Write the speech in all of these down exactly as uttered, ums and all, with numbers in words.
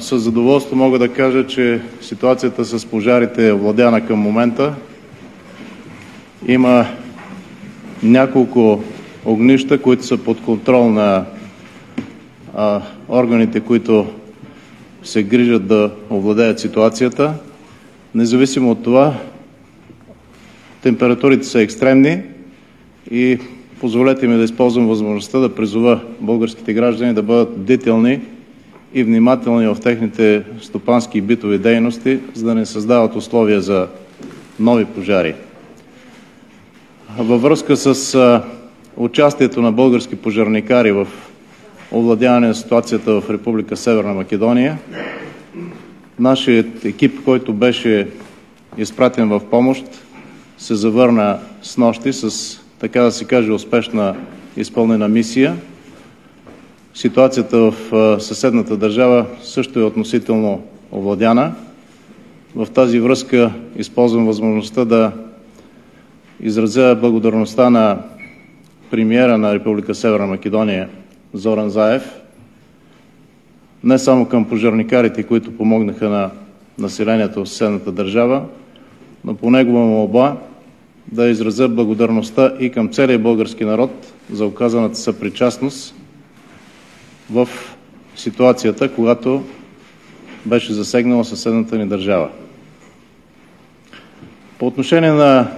Със задоволство мога да кажа, че ситуацията с пожарите е овладяна към момента. Има няколко огнища, които са под контрол на а, органите, които се грижат да овладеят ситуацията. Независимо от това, температурите са екстремни и позволете ми да използвам възможността да призова българските граждани да бъдат бдителни и внимателни в техните стопански и битови дейности, за да не създават условия за нови пожари. Във връзка с а, участието на български пожарникари в овладяване на ситуацията в Република Северна Македония, нашият екип, който беше изпратен в помощ, се завърна снощи с, така да се каже, успешна изпълнена мисия. Ситуацията в съседната държава също е относително овладяна. В тази връзка използвам възможността да изразя благодарността на премиера на Република Северна Македония Зоран Заев, не само към пожарникарите, които помогнаха на населението в съседната държава, но по негова молба да изразя благодарността и към целия български народ за оказаната съпричастност в ситуацията, когато беше засегнала съседната ни държава. По отношение на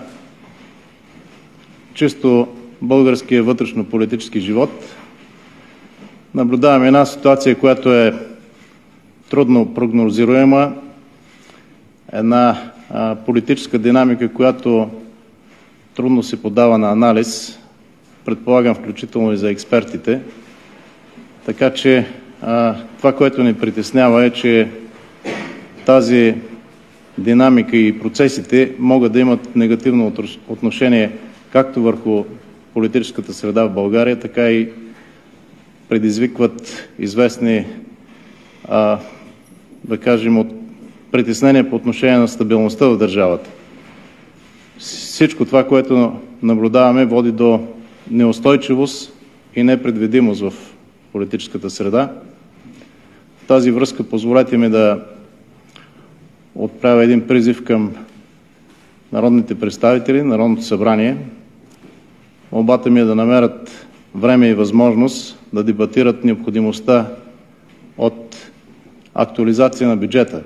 чисто българския вътрешно-политически живот, наблюдаваме една ситуация, която е трудно прогнозируема, една а, политическа динамика, която трудно се подава на анализ, предполагам включително и за експертите. Така че а, това, което ни притеснява, е, че тази динамика и процесите могат да имат негативно отношение както върху политическата среда в България, така и предизвикват известни, а, да кажем, от притеснения по отношение на стабилността в държавата. Всичко това, което наблюдаваме, води до неустойчивост и непредвидимост в политическата среда. В тази връзка позволете ми да отправя един призив към народните представители, Народното събрание. Молбата ми е да намерят време и възможност да дебатират необходимостта от актуализация на бюджета,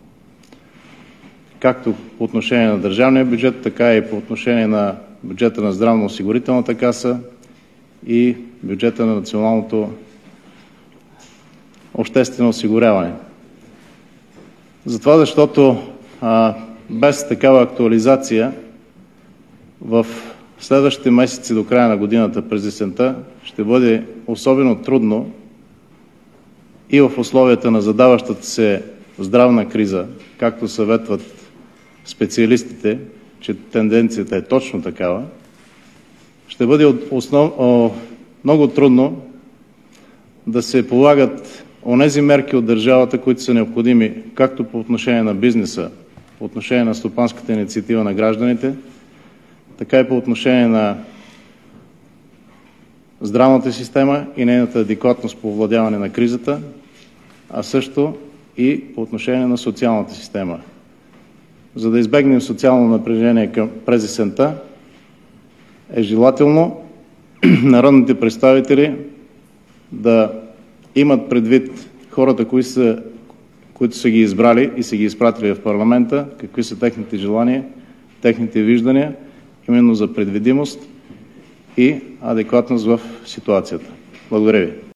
както по отношение на държавния бюджет, така и по отношение на бюджета на Здравноосигурителната каса и бюджета на Националното обществено осигуряване. Затова, защото а, без такава актуализация в следващите месеци до края на годината през есента ще бъде особено трудно и в условията на задаващата се здравна криза, както съветват специалистите, че тенденцията е точно такава, ще бъде основ... о, много трудно да се полагат онези мерки от държавата, които са необходими както по отношение на бизнеса, по отношение на стопанската инициатива на гражданите, така и по отношение на здравната система и нейната адекватност по овладяване на кризата, а също и по отношение на социалната система. За да избегнем социално напрежение към през есента, е желателно народните представители да имат предвид хората, които са, които са ги избрали и са ги изпратили в парламента, какви са техните желания, техните виждания, именно за предвидимост и адекватност в ситуацията. Благодаря ви.